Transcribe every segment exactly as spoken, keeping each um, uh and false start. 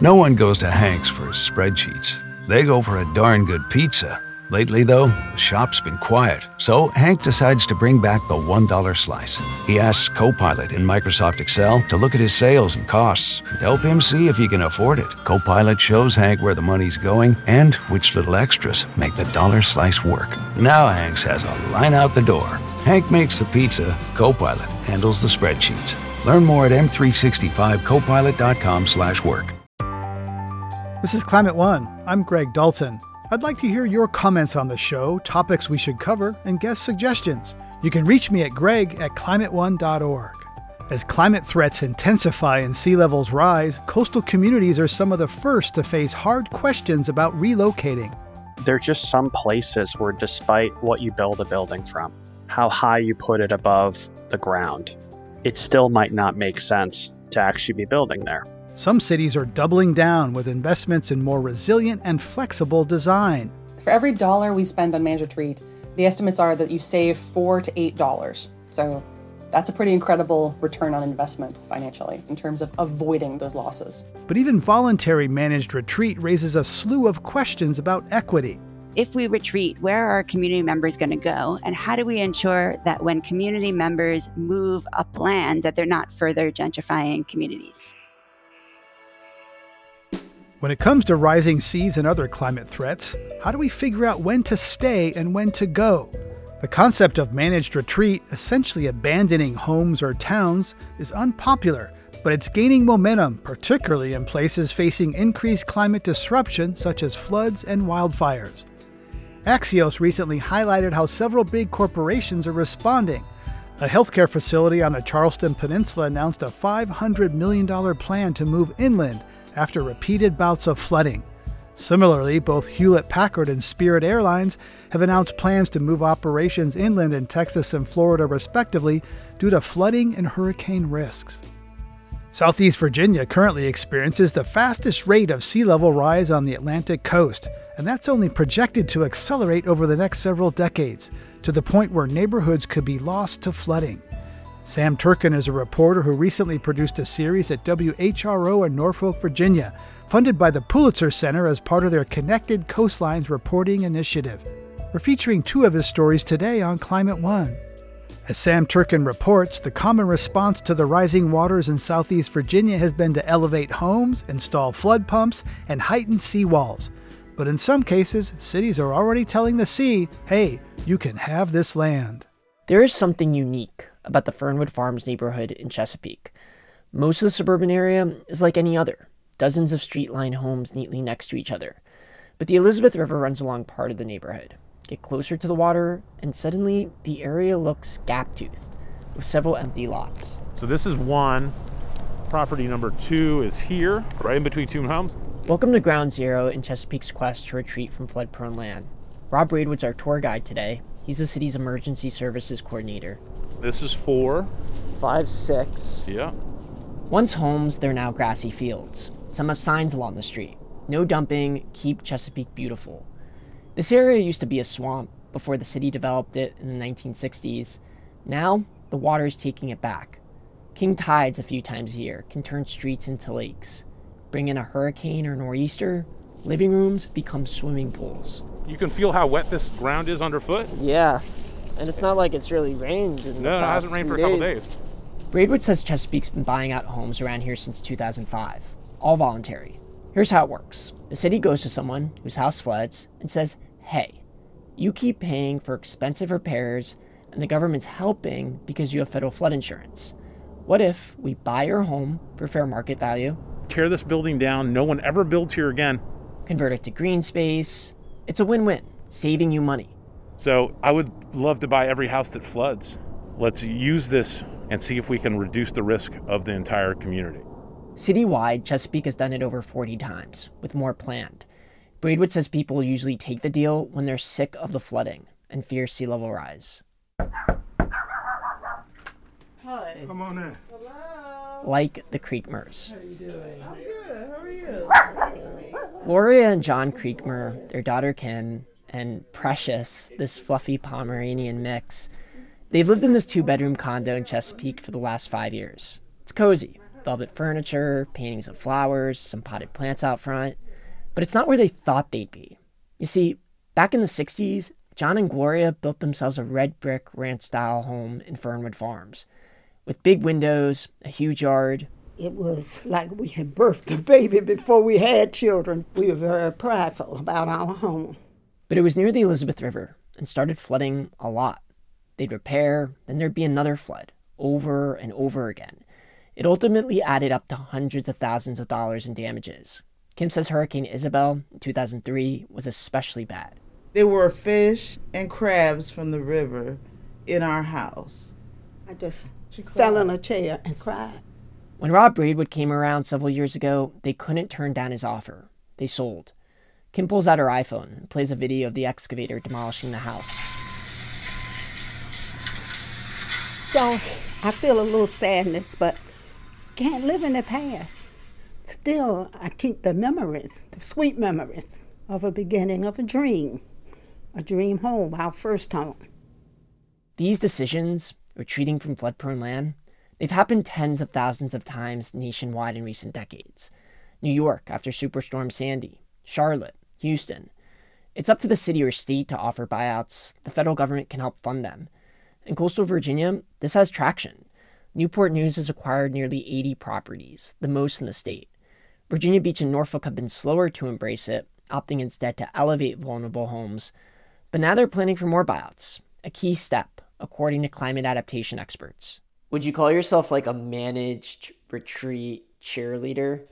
No one goes to Hank's for his spreadsheets. They go for a darn good pizza. Lately, though, the shop's been quiet, so Hank decides to bring back the one dollar slice. He asks Copilot in Microsoft Excel to look at his sales and costs and help him see if he can afford it. Copilot shows Hank where the money's going and which little extras make the dollar slice work. Now Hank has a line out the door. Hank makes the pizza, Copilot handles the spreadsheets. Learn more at m three sixty-five copilot dot com slash work. This is Climate One. I'm Greg Dalton. I'd like to hear your comments on the show, topics we should cover, and guest suggestions. You can reach me at greg at climate one dot org. As climate threats intensify and sea levels rise, coastal communities are some of the first to face hard questions about relocating. There are just some places where, despite what you build a building from, how high you put it above the ground, it still might not make sense to actually be building there. Some cities are doubling down with investments in more resilient and flexible design. For every dollar we spend on managed retreat, the estimates are that you save four to eight dollars. So that's a pretty incredible return on investment financially in terms of avoiding those losses. But even voluntary managed retreat raises a slew of questions about equity. If we retreat, where are our community members going to go? And how do we ensure that when community members move upland, that they're not further gentrifying communities? When it comes to rising seas and other climate threats, how do we figure out when to stay and when to go? The concept of managed retreat, essentially abandoning homes or towns, is unpopular, but it's gaining momentum, particularly in places facing increased climate disruption such as floods and wildfires. Axios recently highlighted how several big corporations are responding. A healthcare facility on the Charleston Peninsula announced a five hundred million dollars plan to move inland after repeated bouts of flooding. Similarly, both Hewlett-Packard and Spirit Airlines have announced plans to move operations inland in Texas and Florida respectively due to flooding and hurricane risks. Southeast Virginia currently experiences the fastest rate of sea level rise on the Atlantic coast, and that's only projected to accelerate over the next several decades, to the point where neighborhoods could be lost to flooding. Sam Turkin is a reporter who recently produced a series at W H R O in Norfolk, Virginia, funded by the Pulitzer Center as part of their Connected Coastlines reporting initiative. We're featuring two of his stories today on Climate One. As Sam Turkin reports, the common response to the rising waters in Southeast Virginia has been to elevate homes, install flood pumps, and heighten seawalls. But in some cases, cities are already telling the sea, hey, you can have this land. There is something unique about the Fernwood Farms neighborhood in Chesapeake. Most of the suburban area is like any other, dozens of street-lined homes neatly next to each other. But the Elizabeth River runs along part of the neighborhood. Get closer to the water, and suddenly the area looks gap-toothed, with several empty lots. So this is one. Property number two is here, right in between two homes. Welcome to Ground Zero in Chesapeake's quest to retreat from flood-prone land. Rob Braidwood's our tour guide today. He's the city's emergency services coordinator. This is four. Five, six. Yeah. Once homes, they're now grassy fields. Some have signs along the street. No dumping, keep Chesapeake beautiful. This area used to be a swamp before the city developed it in the nineteen sixties. Now, the water's taking it back. King tides a few times a year can turn streets into lakes. Bring in a hurricane or nor'easter, living rooms become swimming pools. You can feel how wet this ground is underfoot? Yeah, and it's not like it's really rained in the No, no, it hasn't rained for a couple days. Braidwood says Chesapeake's been buying out homes around here since two thousand five, all voluntary. Here's how it works. The city goes to someone whose house floods and says, hey, you keep paying for expensive repairs and the government's helping because you have federal flood insurance. What if we buy your home for fair market value? Tear this building down, no one ever builds here again. Convert it to green space. It's a win-win, saving you money. So I would love to buy every house that floods. Let's use this and see if we can reduce the risk of the entire community. Citywide, Chesapeake has done it over forty times, with more planned. Braidwood says people usually take the deal when they're sick of the flooding and fear sea level rise. Hi. Come on in. Hello. Like the Creekmers. How are you doing? I'm good. How are you? Gloria and John Creekmer, their daughter Kim, and Precious, this fluffy Pomeranian mix, they've lived in this two-bedroom condo in Chesapeake for the last five years. It's cozy. velvet furniture, paintings of flowers, some potted plants out front. But it's not where they thought they'd be. You see, back in the sixties, John and Gloria built themselves a red brick ranch-style home in Fernwood Farms, with big windows, a huge yard. It was like we had birthed a baby before we had children. We were very prideful about our home. But it was near the Elizabeth River and started flooding a lot. They'd repair, then there'd be another flood, over and over again. It ultimately added up to hundreds of thousands of dollars in damages. Kim says Hurricane Isabel in two thousand three was especially bad. There were fish and crabs from the river in our house. I just fell in a chair and cried. When Rob Braidwood came around several years ago, they couldn't turn down his offer. They sold. Kim pulls out her iPhone and plays a video of the excavator demolishing the house. So I feel a little sadness, but can't live in the past. Still, I keep the memories, the sweet memories of a beginning of a dream, a dream home, our first home. These decisions, retreating from flood-prone land, they've happened tens of thousands of times nationwide in recent decades. New York after Superstorm Sandy, Charlotte, Houston. It's up to the city or state to offer buyouts. The federal government can help fund them. In coastal Virginia, this has traction. Newport News has acquired nearly eighty properties, the most in the state. Virginia Beach and Norfolk have been slower to embrace it, opting instead to elevate vulnerable homes. But now they're planning for more buyouts, a key step, according to climate adaptation experts. Would you call yourself like a managed retreat cheerleader?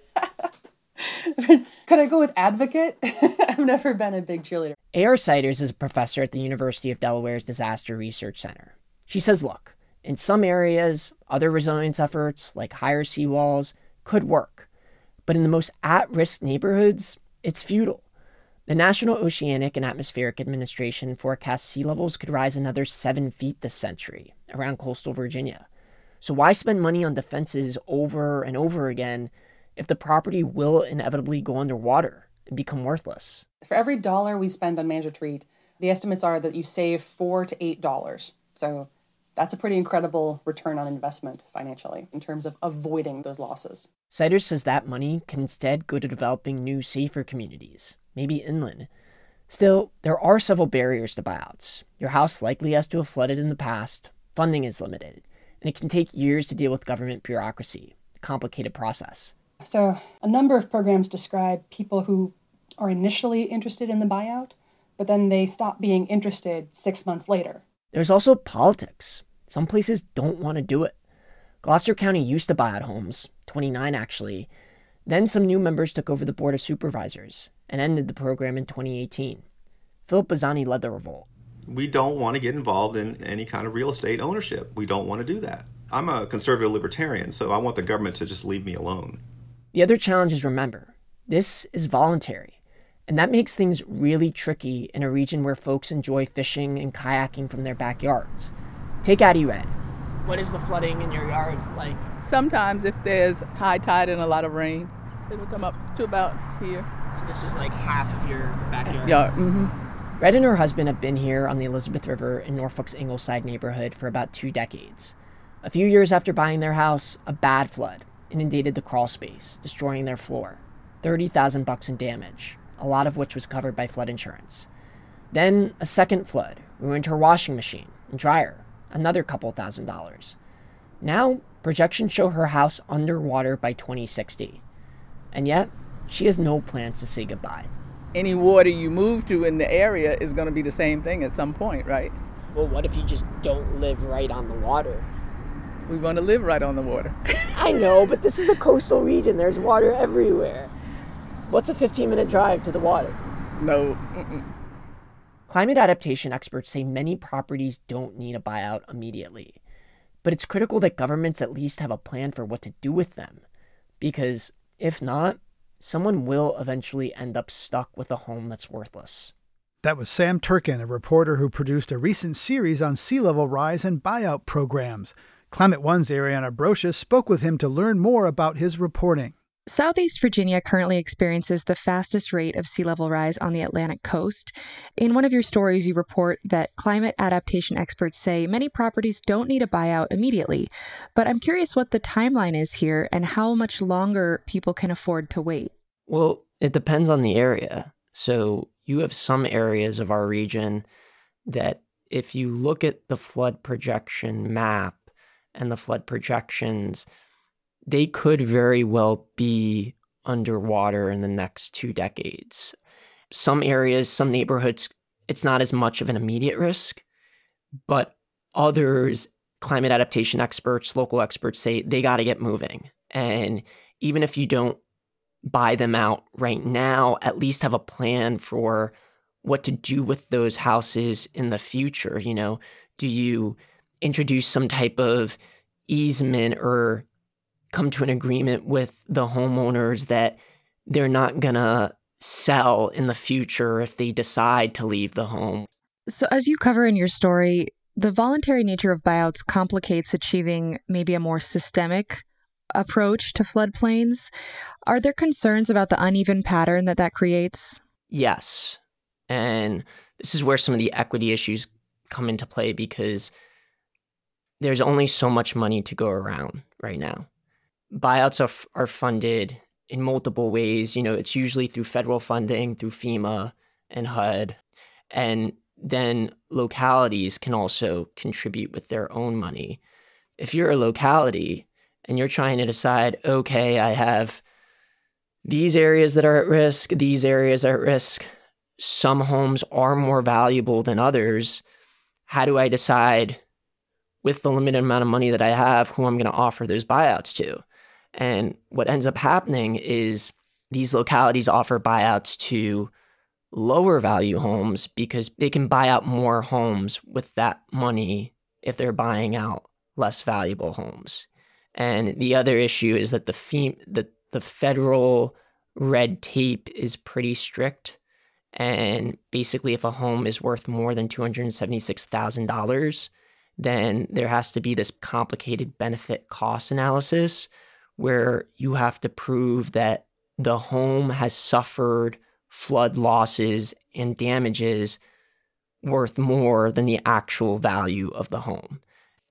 Could I go with advocate? I've never been a big cheerleader. A R Siders is a professor at the University of Delaware's Disaster Research Center. She says, look, in some areas, other resilience efforts like higher seawalls could work. But in the most at-risk neighborhoods, it's futile. The National Oceanic and Atmospheric Administration forecasts sea levels could rise another seven feet this century around coastal Virginia. So why spend money on defenses over and over again if the property will inevitably go underwater and become worthless? For every dollar we spend on managed retreat, the estimates are that you save four to eight dollars. So that's a pretty incredible return on investment financially in terms of avoiding those losses. Siders says that money can instead go to developing new, safer communities, maybe inland. Still, there are several barriers to buyouts. Your house likely has to have flooded in the past, funding is limited, and it can take years to deal with government bureaucracy, a complicated process. So a number of programs describe people who are initially interested in the buyout, but then they stop being interested six months later. There's also politics. Some places don't want to do it. Gloucester County used to buy out homes, twenty-nine actually. Then some new members took over the Board of Supervisors and ended the program in twenty eighteen. Philip Bazzani led the revolt. We don't want to get involved in any kind of real estate ownership. We don't want to do that. I'm a conservative libertarian, so I want the government to just leave me alone. The other challenge is, remember, this is voluntary. And that makes things really tricky in a region where folks enjoy fishing and kayaking from their backyards. Take Addie Red. What is the flooding in your yard like? Sometimes if there's high tide and a lot of rain, it'll come up to about here. So this is like half of your backyard? Yeah. Mm-hmm. Red and her husband have been here on the Elizabeth River in Norfolk's Ingleside neighborhood for about two decades. A few years after buying their house, a bad flood inundated the crawl space, destroying their floor. thirty thousand bucks in damage, a lot of which was covered by flood insurance. Then a second flood ruined her washing machine and dryer, another couple thousand dollars. Now, projections show her house underwater by twenty sixty. And yet, she has no plans to say goodbye. Any water you move to in the area is going to be the same thing at some point, right? Well, what if you just don't live right on the water? We want to live right on the water. I know, but this is a coastal region. There's water everywhere. What's a fifteen-minute drive to the water? No. Mm-mm. Climate adaptation experts say many properties don't need a buyout immediately. But it's critical that governments at least have a plan for what to do with them. Because if not, someone will eventually end up stuck with a home that's worthless. That was Sam Turkin, a reporter who produced a recent series on sea level rise and buyout programs. Climate One's Ariana Brocious spoke with him to learn more about his reporting. Southeast Virginia currently experiences the fastest rate of sea level rise on the Atlantic coast. In one of your stories, you report that climate adaptation experts say many properties don't need a buyout immediately. But I'm curious what the timeline is here and how much longer people can afford to wait. Well, it depends on the area. So you have some areas of our region that if you look at the flood projection map and the flood projections, they could very well be underwater in the next two decades. Some areas, some neighborhoods, it's not as much of an immediate risk, but others, climate adaptation experts, local experts say they got to get moving. And even if you don't buy them out right now, at least have a plan for what to do with those houses in the future. You know, do you introduce some type of easement or come to an agreement with the homeowners that they're not going to sell in the future if they decide to leave the home? So as you cover in your story, the voluntary nature of buyouts complicates achieving maybe a more systemic approach to floodplains. Are there concerns about the uneven pattern that that creates? Yes. And this is where some of the equity issues come into play because there's only so much money to go around right now. Buyouts are, are funded in multiple ways. You know, it's usually through federal funding, through FEMA and H U D. And then localities can also contribute with their own money. If you're a locality and you're trying to decide, okay, I have these areas that are at risk, these areas are at risk, some homes are more valuable than others. How do I decide with the limited amount of money that I have who I'm going to offer those buyouts to? And what ends up happening is these localities offer buyouts to lower value homes because they can buy out more homes with that money if they're buying out less valuable homes. And the other issue is that the fee, the, the federal red tape is pretty strict. And basically, if a home is worth more than two hundred seventy-six thousand dollars, then there has to be this complicated benefit cost analysis where you have to prove that the home has suffered flood losses and damages worth more than the actual value of the home.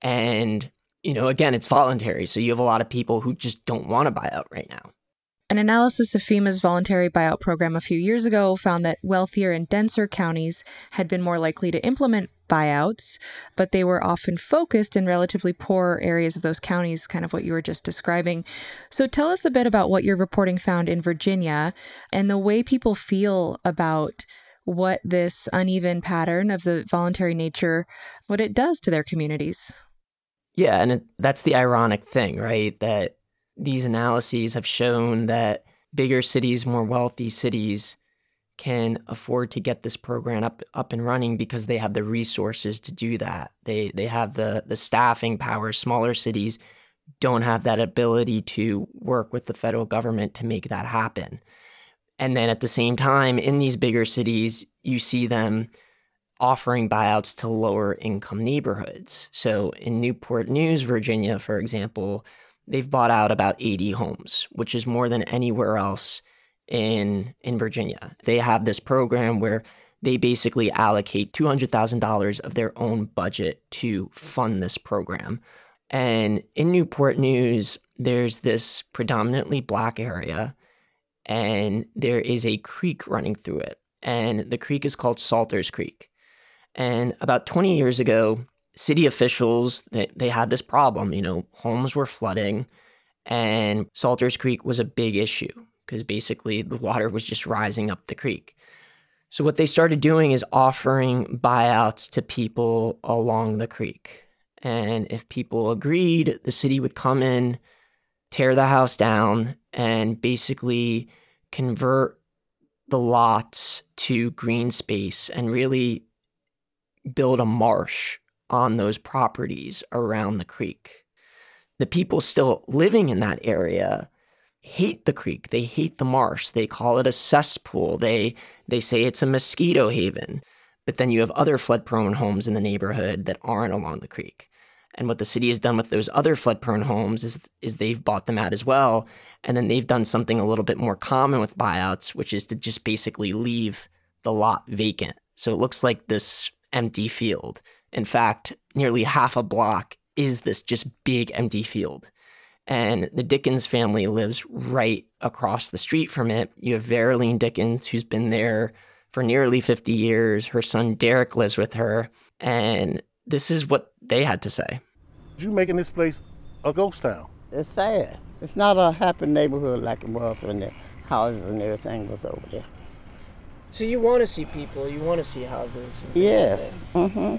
And, you know, again, it's voluntary. So you have a lot of people who just don't want to buy out right now. An analysis of FEMA's voluntary buyout program a few years ago found that wealthier and denser counties had been more likely to implement buyouts, but they were often focused in relatively poor areas of those counties, kind of what you were just describing. So tell us a bit about what your reporting found in Virginia and the way people feel about what this uneven pattern of the voluntary nature, what it does to their communities. Yeah, and it, that's the ironic thing, right? That these analyses have shown that bigger cities, more wealthy cities can afford to get this program up up and running because they have the resources to do that. They they have the the staffing power. Smaller cities don't have that ability to work with the federal government to make that happen. And then at the same time, in these bigger cities, you see them offering buyouts to lower income neighborhoods. So in Newport News, Virginia, for example, they've bought out about eighty homes, which is more than anywhere else in in Virginia. They have this program where they basically allocate two hundred thousand dollars of their own budget to fund this program. And in Newport News, there's this predominantly Black area, and there is a creek running through it. And the creek is called Salters Creek. And about twenty years ago, city officials, they, they had this problem. You know, homes were flooding, and Salters Creek was a big issue because basically the water was just rising up the creek. So what they started doing is offering buyouts to people along the creek. And if people agreed, the city would come in, tear the house down, and basically convert the lots to green space and really build a marsh on those properties around the creek. The people still living in that area hate the creek. They hate the marsh. They call it a cesspool. They they say it's a mosquito haven. But then you have other flood-prone homes in the neighborhood that aren't along the creek. And what the city has done with those other flood-prone homes is, is they've bought them out as well. And then they've done something a little bit more common with buyouts, which is to just basically leave the lot vacant. So it looks like this empty field. In fact, nearly half a block is this just big empty field. And the Dickens family lives right across the street from it. You have Verilene Dickens, who's been there for nearly fifty years. Her son Derek lives with her. And this is what they had to say. You making this place a ghost town. It's sad. It's not a happy neighborhood like it was when the houses and everything was over there. So you want to see people, you want to see houses? Yes. Like mm-hmm.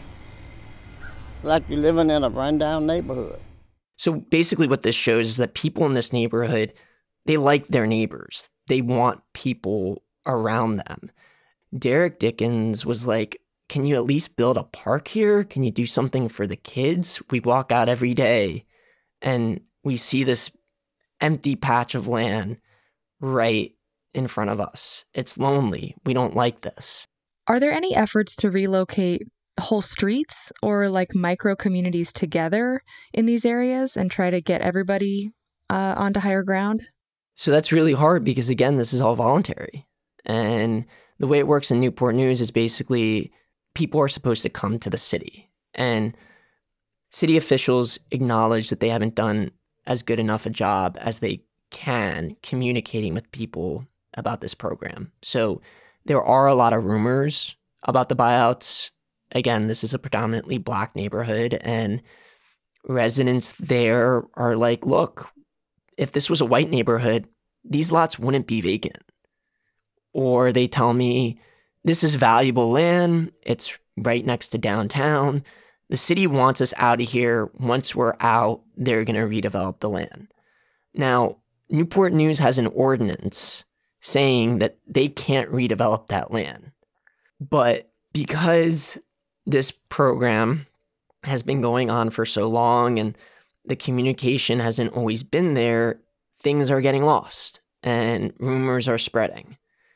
Like you're living in a rundown neighborhood. So basically what this shows is that people in this neighborhood, they like their neighbors. They want people around them. Derek Dickens was like, can you at least build a park here? Can you do something for the kids? We walk out every day and we see this empty patch of land right in front of us. It's lonely. We don't like this. Are there any efforts to relocate whole streets or like micro communities together in these areas and try to get everybody uh, onto higher ground? So that's really hard because, again, this is all voluntary. And the way it works in Newport News is basically people are supposed to come to the city. And city officials acknowledge that they haven't done as good enough a job as they can communicating with people about this program. So there are a lot of rumors about the buyouts. Again, this is a predominantly Black neighborhood, and residents there are like, look, if this was a white neighborhood, these lots wouldn't be vacant. Or they tell me, this is valuable land. It's right next to downtown. The city wants us out of here. Once we're out, they're going to redevelop the land. Now, Newport News has an ordinance saying that they can't redevelop that land. But because this program has been going on for so long and the communication hasn't always been there, things are getting lost and rumors are spreading.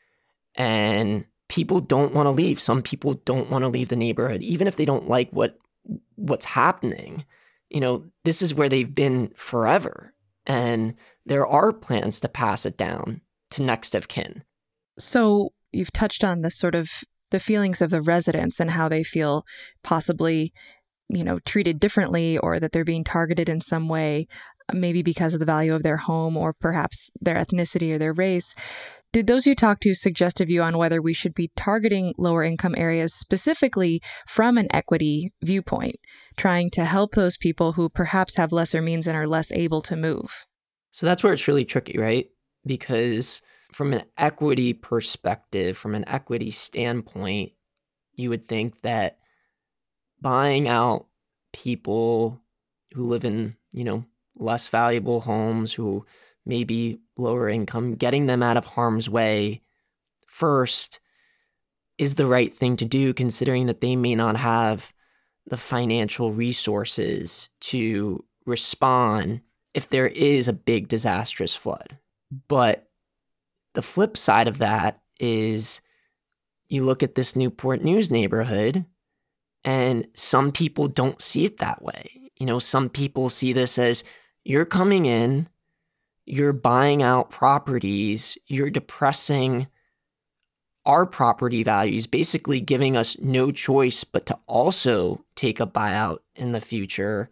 And people don't want to leave. Some people don't want to leave the neighborhood, even if they don't like what what's happening. You know, this is where they've been forever. And there are plans to pass it down to next of kin. So you've touched on this sort of the feelings of the residents and how they feel possibly, you know, treated differently or that they're being targeted in some way, maybe because of the value of their home or perhaps their ethnicity or their race. Did those you talked to suggest a view on whether we should be targeting lower income areas specifically from an equity viewpoint, trying to help those people who perhaps have lesser means and are less able to move? So that's where it's really tricky, right? Because from an equity perspective, from an equity standpoint, you would think that buying out people who live in, you know, less valuable homes, who may be lower income, getting them out of harm's way first is the right thing to do, considering that they may not have the financial resources to respond if there is a big disastrous flood. But the flip side of that is you look at this Newport News neighborhood and some people don't see it that way. You know, some people see this as you're coming in, you're buying out properties, you're depressing our property values, basically giving us no choice but to also take a buyout in the future.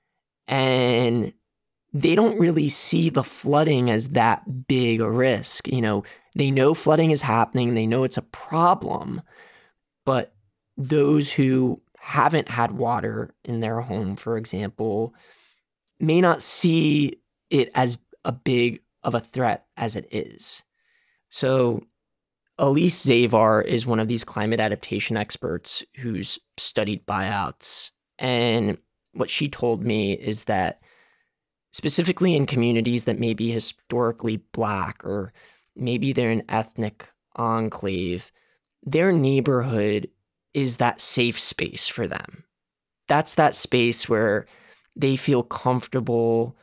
And they don't really see the flooding as that big a risk. You know, they know flooding is happening, they know it's a problem, but those who haven't had water in their home, for example, may not see it as a big of a threat as it is. So Elise Zavar is one of these climate adaptation experts who's studied buyouts. And what she told me is that specifically in communities that may be historically Black or maybe they're an ethnic enclave, their neighborhood is that safe space for them. That's that space where they feel comfortable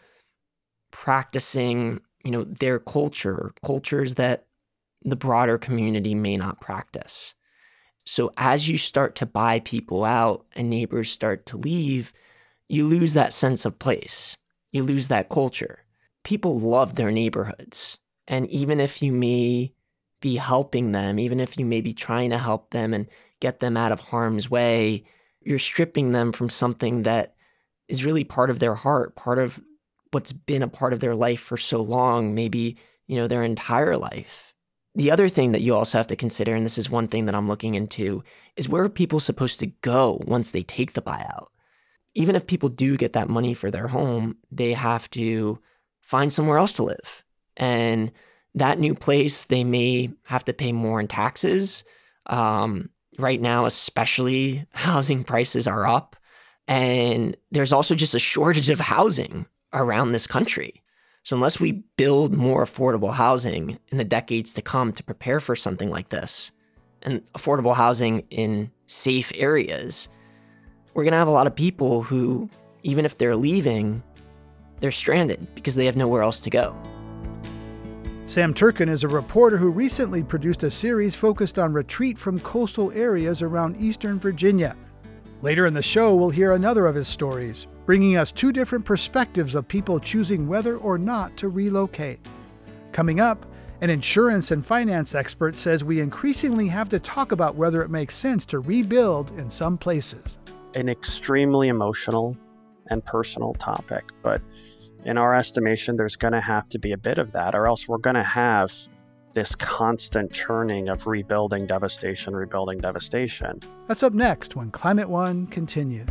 practicing, you know, their culture, cultures that the broader community may not practice. So as you start to buy people out and neighbors start to leave, you lose that sense of place. You lose that culture. People love their neighborhoods. And even if you may be helping them, even if you may be trying to help them and get them out of harm's way, you're stripping them from something that is really part of their heart, part of what's been a part of their life for so long, maybe, you know, their entire life. The other thing that you also have to consider, and this is one thing that I'm looking into, is where are people supposed to go once they take the buyout? Even if people do get that money for their home, they have to find somewhere else to live. And that new place, they may have to pay more in taxes. Um, right now, especially, housing prices are up. And there's also just a shortage of housing around this country. So unless we build more affordable housing in the decades to come to prepare for something like this, and affordable housing in safe areas, we're going to have a lot of people who, even if they're leaving, they're stranded because they have nowhere else to go. Sam Turkin is a reporter who recently produced a series focused on retreat from coastal areas around Eastern Virginia. Later in the show, we'll hear another of his stories, bringing us two different perspectives of people choosing whether or not to relocate. Coming up, an insurance and finance expert says we increasingly have to talk about whether it makes sense to rebuild in some places. An extremely emotional and personal topic, but in our estimation, there's going to have to be a bit of that, or else we're going to have this constant churning of rebuilding devastation, rebuilding devastation. That's up next when Climate One continues.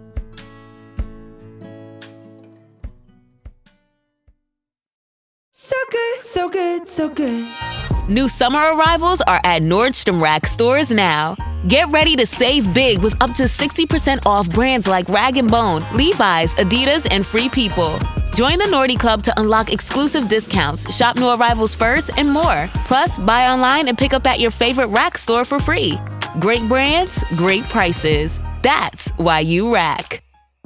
So good, so good, so good. New summer arrivals are at Nordstrom Rack stores now. Get ready to save big with up to sixty percent off brands like Rag and Bone, Levi's, Adidas, and Free People. Join the Nordy Club to unlock exclusive discounts, shop new arrivals first, and more. Plus, buy online and pick up at your favorite Rack store for free. Great brands, great prices. That's why you Rack.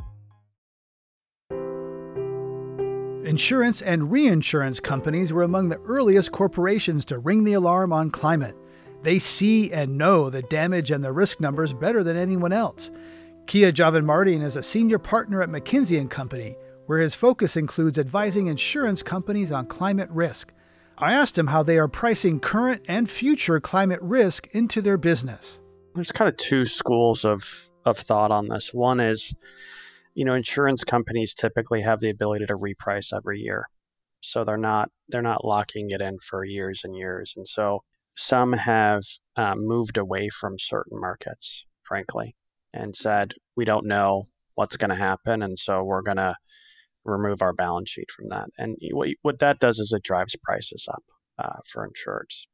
Insurance and reinsurance companies were among the earliest corporations to ring the alarm on climate. They see and know the damage and the risk numbers better than anyone else. Kia Javanmartin is a senior partner at McKinsey and Company, where his focus includes advising insurance companies on climate risk. I asked him how they are pricing current and future climate risk into their business. There's kind of two schools of, of thought on this. One is, you know, insurance companies typically have the ability to reprice every year. So they're not they're not locking it in for years and years. And so some have um, moved away from certain markets, frankly, and said, we don't know what's going to happen. And so we're going to remove our balance sheet from that. And what, what that does is it drives prices up uh, for insureds.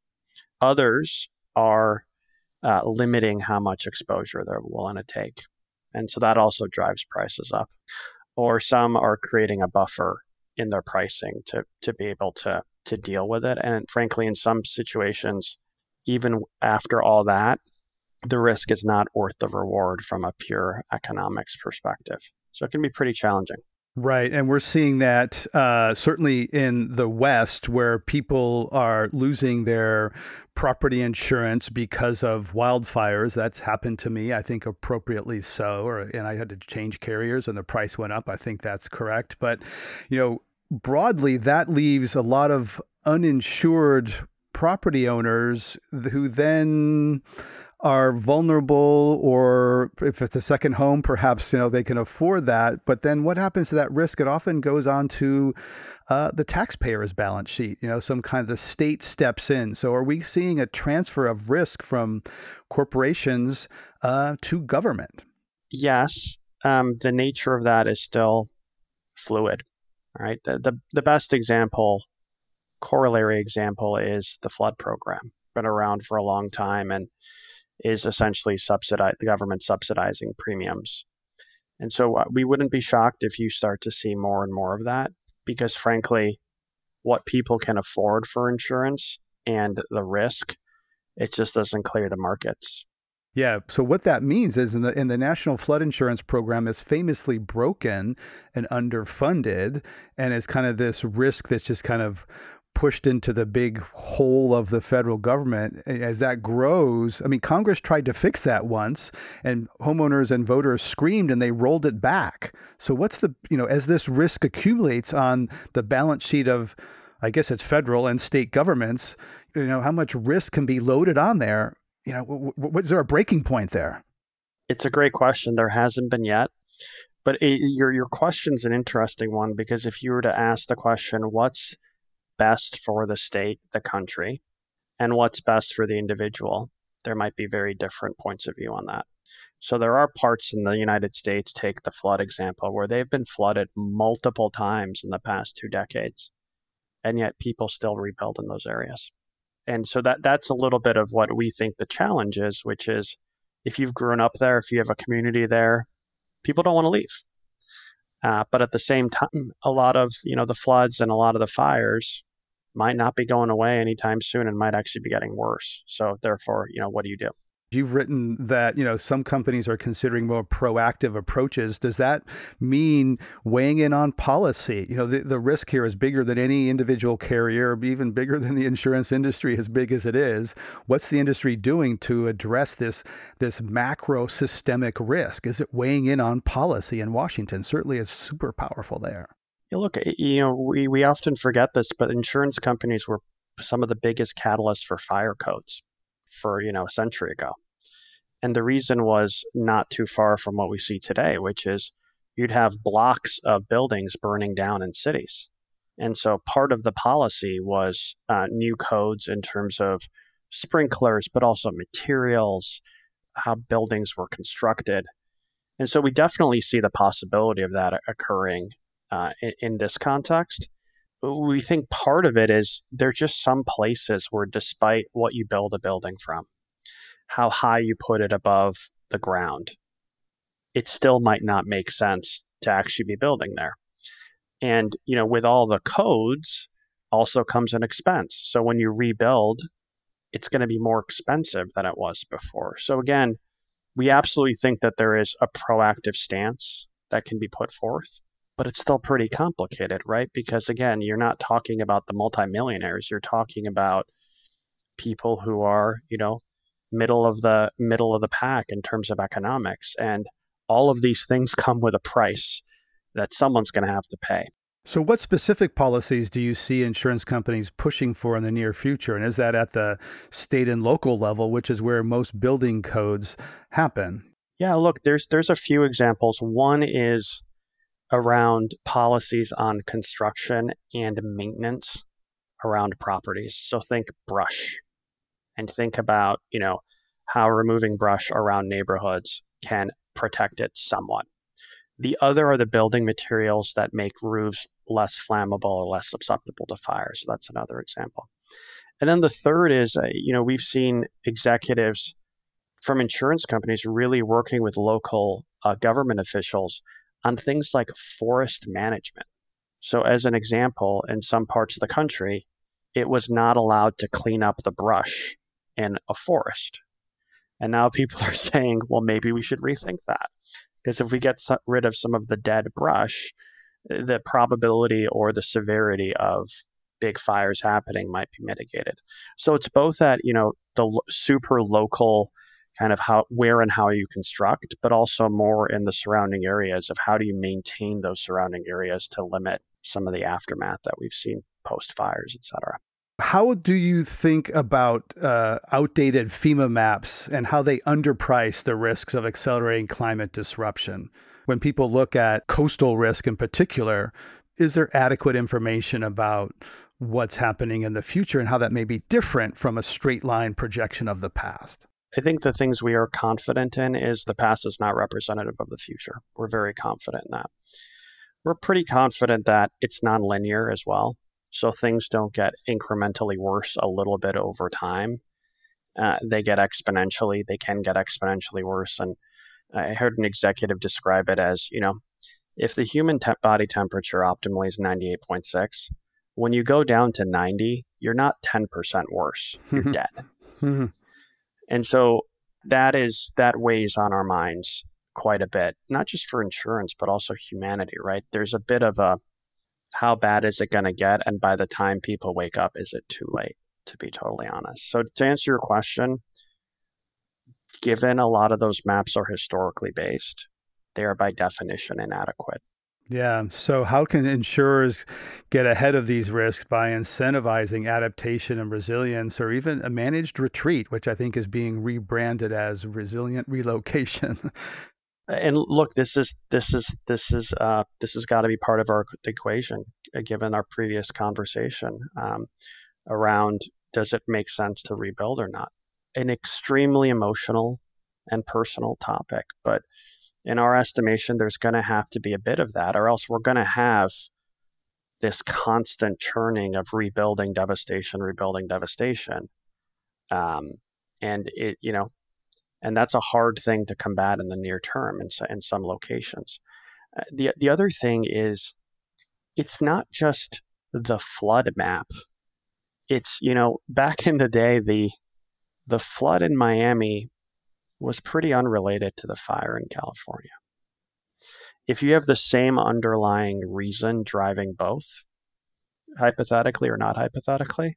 Others are uh, limiting how much exposure they're willing to take. And so that also drives prices up. Or some are creating a buffer in their pricing to to be able to to deal with it. And frankly, in some situations, even after all that, the risk is not worth the reward from a pure economics perspective. So it can be pretty challenging. Right. And we're seeing that uh, certainly in the West, where people are losing their property insurance because of wildfires. That's happened to me, I think appropriately so. Or, and I had to change carriers and the price went up. I think that's correct. But, you know, broadly, that leaves a lot of uninsured property owners who then are vulnerable, or if it's a second home, perhaps, you know, they can afford that. But then what happens to that risk? It often goes on to uh, the taxpayer's balance sheet. You know, some kind of the state steps in. So are we seeing a transfer of risk from corporations uh, to government? Yes. Um, the nature of that is still fluid, right? The, the, the best example, corollary example, is the flood program. Been around for a long time and is essentially subsidized, the government subsidizing premiums. And so uh, we wouldn't be shocked if you start to see more and more of that, because frankly, what people can afford for insurance and the risk, it just doesn't clear the markets. Yeah. So what that means is in the in the National Flood Insurance Program is famously broken and underfunded, and is kind of this risk that's just kind of pushed into the big hole of the federal government. As that grows, I mean, Congress tried to fix that once, and homeowners and voters screamed and they rolled it back. So what's the, you know, as this risk accumulates on the balance sheet of, I guess it's federal and state governments, you know, how much risk can be loaded on there? You know, w- w- is there a breaking point there? It's a great question. There hasn't been yet. But it, your your question's an interesting one, because if you were to ask the question, what's best for the state, the country, and what's best for the individual, there might be very different points of view on that. So there are parts in the United States, take the flood example, where they've been flooded multiple times in the past two decades, and yet people still rebuild in those areas. And so that that's a little bit of what we think the challenge is, which is if you've grown up there, if you have a community there, people don't want to leave. Uh, but at the same time, a lot of, you know, the floods and a lot of the fires might not be going away anytime soon and might actually be getting worse. So therefore, you know, what do you do? You've written that, you know, some companies are considering more proactive approaches. Does that mean weighing in on policy? You know, the, the risk here is bigger than any individual carrier, even bigger than the insurance industry, as big as it is. What's the industry doing to address this, this macro systemic risk? Is it weighing in on policy in Washington? Certainly it's super powerful there. Yeah, look, you know, we, we often forget this, but insurance companies were some of the biggest catalysts for fire codes for, you know, a century ago. And the reason was not too far from what we see today, which is you'd have blocks of buildings burning down in cities. And so part of the policy was uh, new codes in terms of sprinklers, but also materials, how buildings were constructed. And so we definitely see the possibility of that occurring uh, in, in this context. We think part of it is there are just some places where, despite what you build a building from, how high you put it above the ground, it still might not make sense to actually be building there. And, you know, with all the codes also comes an expense. So when you rebuild, it's going to be more expensive than it was before. So again, we absolutely think that there is a proactive stance that can be put forth. But it's still pretty complicated, right? Because again, you're not talking about the multimillionaires. You're talking about people who are, you know, middle of the middle of the pack in terms of economics. And all of these things come with a price that someone's going to have to pay. So what specific policies do you see insurance companies pushing for in the near future? And is that at the state and local level, which is where most building codes happen? Yeah, look, there's there's a few examples. One is around policies on construction and maintenance around properties. So think brush, and think about, you know, how removing brush around neighborhoods can protect it somewhat. The other are the building materials that make roofs less flammable or less susceptible to fire. So that's another example. And then the third is, uh, you know, we've seen executives from insurance companies really working with local uh, government officials on things like forest management. So as an example, in some parts of the country, it was not allowed to clean up the brush in a forest. And now people are saying, well, maybe we should rethink that. Because if we get rid of some of the dead brush, the probability or the severity of big fires happening might be mitigated. So it's both at, you know, the super local kind of how, where and how you construct, but also more in the surrounding areas of how do you maintain those surrounding areas to limit some of the aftermath that we've seen post fires, et cetera. How do you think about uh, outdated FEMA maps and how they underprice the risks of accelerating climate disruption? When people look at coastal risk in particular, is there adequate information about what's happening in the future and how that may be different from a straight line projection of the past? I think the things we are confident in is the past is not representative of the future. We're very confident in that. We're pretty confident that it's nonlinear as well. So things don't get incrementally worse a little bit over time. Uh, they get exponentially, they can get exponentially worse. And I heard an executive describe it as, you know, if the human te- body temperature optimally is ninety-eight point six, when you go down to ninety, you're not ten percent worse, you're dead. And so that is, that weighs on our minds quite a bit, not just for insurance, but also humanity, right? There's a bit of a, how bad is it going to get? And by the time people wake up, is it too late, to be totally honest? So to answer your question, given a lot of those maps are historically based, they are by definition inadequate. Yeah. So how can insurers get ahead of these risks by incentivizing adaptation and resilience, or even a managed retreat, which I think is being rebranded as resilient relocation? And look, this is this is this is uh, this has got to be part of our equation, given our previous conversation um, around does it make sense to rebuild or not? An extremely emotional and personal topic, but in our estimation, there's going to have to be a bit of that, or else we're going to have this constant churning of rebuilding, devastation, rebuilding, devastation, um, and it you know. And that's a hard thing to combat in the near term in, in some locations. Uh, the the other thing is, it's not just the flood map. It's, you know, back in the day, the the flood in Miami was pretty unrelated to the fire in California. If you have the same underlying reason driving both, hypothetically or not hypothetically,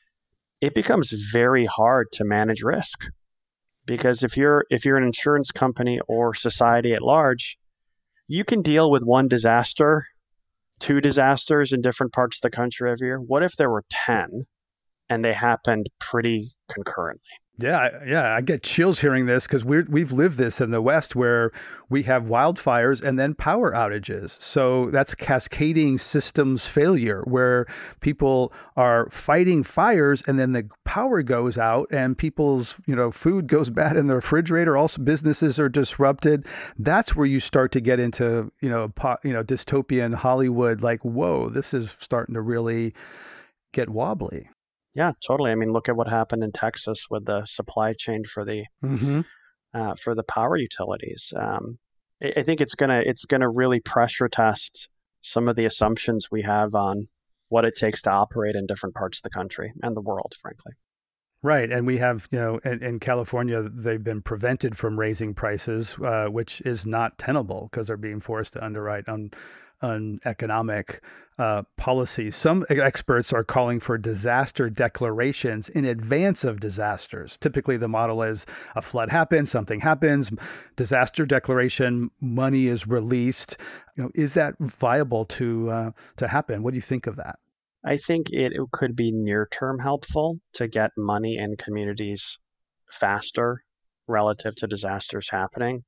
it becomes very hard to manage risk. Because if you're if you're an insurance company or society at large, you can deal with one disaster, two disasters in different parts of the country every year. What if there were ten and they happened pretty concurrently? Yeah, yeah, I get chills hearing this because we're we've lived this in the West where we have wildfires and then power outages. So that's cascading systems failure where people are fighting fires and then the power goes out and people's, you know, food goes bad in the refrigerator. Also, businesses are disrupted. That's where you start to get into, you know, po- you know, dystopian Hollywood. Like, whoa, this is starting to really get wobbly. Yeah, totally. I mean, look at what happened in Texas with the supply chain for the mm-hmm. uh, for the power utilities. Um, I, I think it's gonna it's gonna really pressure test some of the assumptions we have on what it takes to operate in different parts of the country and the world, frankly. Right. And we have, you know, in, in California, they've been prevented from raising prices, uh, which is not tenable because they're being forced to underwrite on on economic uh, policies. Some experts are calling for disaster declarations in advance of disasters. Typically, the model is a flood happens, something happens, disaster declaration, money is released. You know, is that viable to uh, to happen? What do you think of that? I think it, it could be near-term helpful to get money in communities faster relative to disasters happening.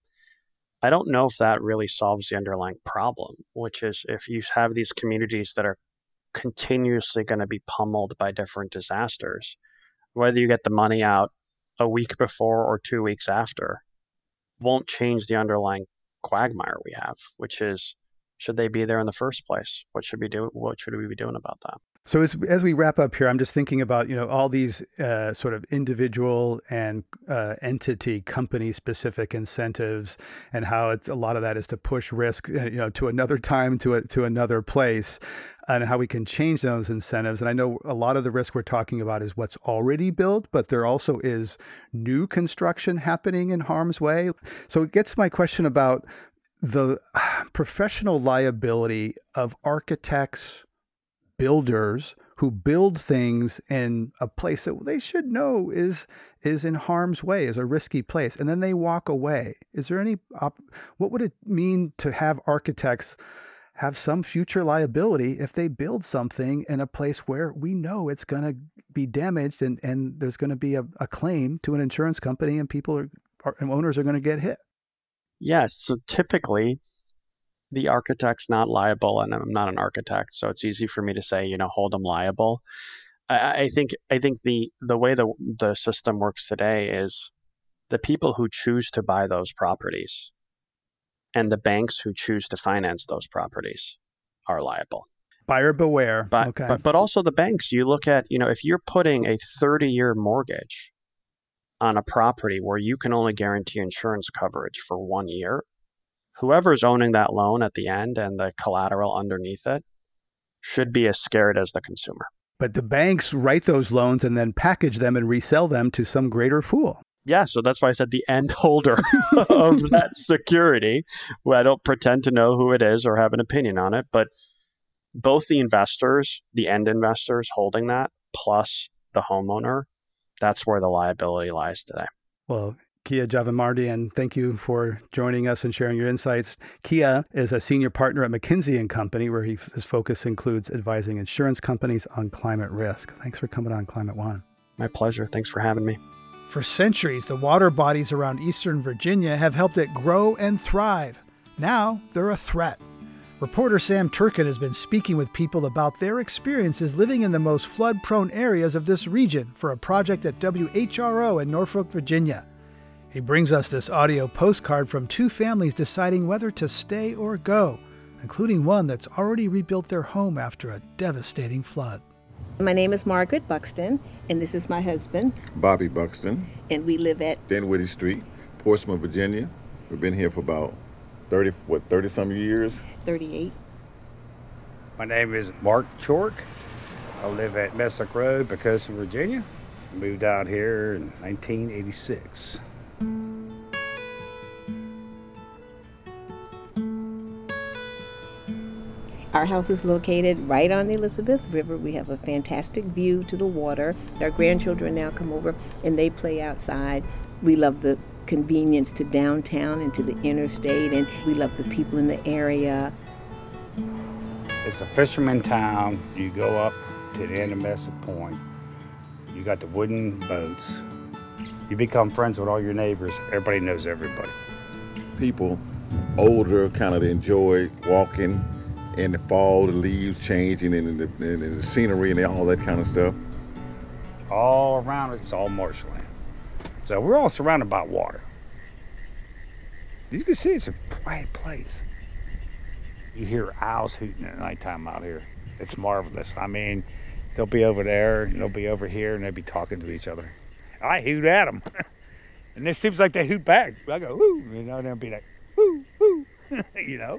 I don't know if that really solves the underlying problem, which is if you have these communities that are continuously going to be pummeled by different disasters, whether you get the money out a week before or two weeks after, won't change the underlying quagmire we have, which is, should they be there in the first place? What should we do? What should we be doing about that? So as as we wrap up here, I'm just thinking about, you know, all these uh, sort of individual and uh, entity company specific incentives and how it's a lot of that is to push risk, you know, to another time, to a, to another place, and how we can change those incentives. And I know a lot of the risk we're talking about is what's already built, but there also is new construction happening in harm's way. So it gets to my question about the professional liability of architects, builders who build things in a place that they should know is is in harm's way, is a risky place, and then they walk away. Is there any, op- what would it mean to have architects have some future liability if they build something in a place where we know it's going to be damaged and, and there's going to be a, a claim to an insurance company and people are, are and owners are going to get hit? Yes. So typically the architect's not liable, and I'm not an architect, so it's easy for me to say, you know, hold them liable. I, I think I think the the way the the system works today is the people who choose to buy those properties and the banks who choose to finance those properties are liable. Buyer beware. But, okay. but but also the banks. You look at, you know, if you're putting a thirty-year mortgage on a property where you can only guarantee insurance coverage for one year, whoever's owning that loan at the end and the collateral underneath it should be as scared as the consumer. But the banks write those loans and then package them and resell them to some greater fool. Yeah, so that's why I said the end holder of that security, who I don't pretend to know who it is or have an opinion on it, but both the investors, the end investors holding that, plus the homeowner, that's where the liability lies today. Well, Kia Javamardian, thank you for joining us and sharing your insights. Kia is a senior partner at McKinsey and Company, where he, his focus includes advising insurance companies on climate risk. Thanks for coming on Climate One. My pleasure. Thanks for having me. For centuries, the water bodies around Eastern Virginia have helped it grow and thrive. Now they're a threat. Reporter Sam Turkin has been speaking with people about their experiences living in the most flood-prone areas of this region for a project at W H R O in Norfolk, Virginia. He brings us this audio postcard from two families deciding whether to stay or go, including one that's already rebuilt their home after a devastating flood. My name is Margaret Buxton, and this is my husband, Bobby Buxton. And we live at Dinwiddie Street, Portsmouth, Virginia. We've been here for about thirty, what, thirty-some years? thirty-eight. My name is Mark Chork. I live at Messick Road, Pocosa, Virginia. Moved out here in nineteen eighty-six. Our house is located right on the Elizabeth River. We have a fantastic view to the water. Our grandchildren now come over and they play outside. We love the convenience to downtown and to the interstate, and we love the people in the area. It's a fisherman town. You go up to the end of Messick Point. You got the wooden boats. You become friends with all your neighbors. Everybody knows everybody. People older kind of enjoy walking in the fall, the leaves changing and the, and the scenery and all that kind of stuff. All around it's all marshland. So we're all surrounded by water. You can see it's a quiet place. You hear owls hooting at nighttime out here. It's marvelous. I mean, they'll be over there and they'll be over here and they'll be talking to each other. I hoot at them. And it seems like they hoot back. I go, whoo, you know, and they'll be like, whoo, whoo, you know.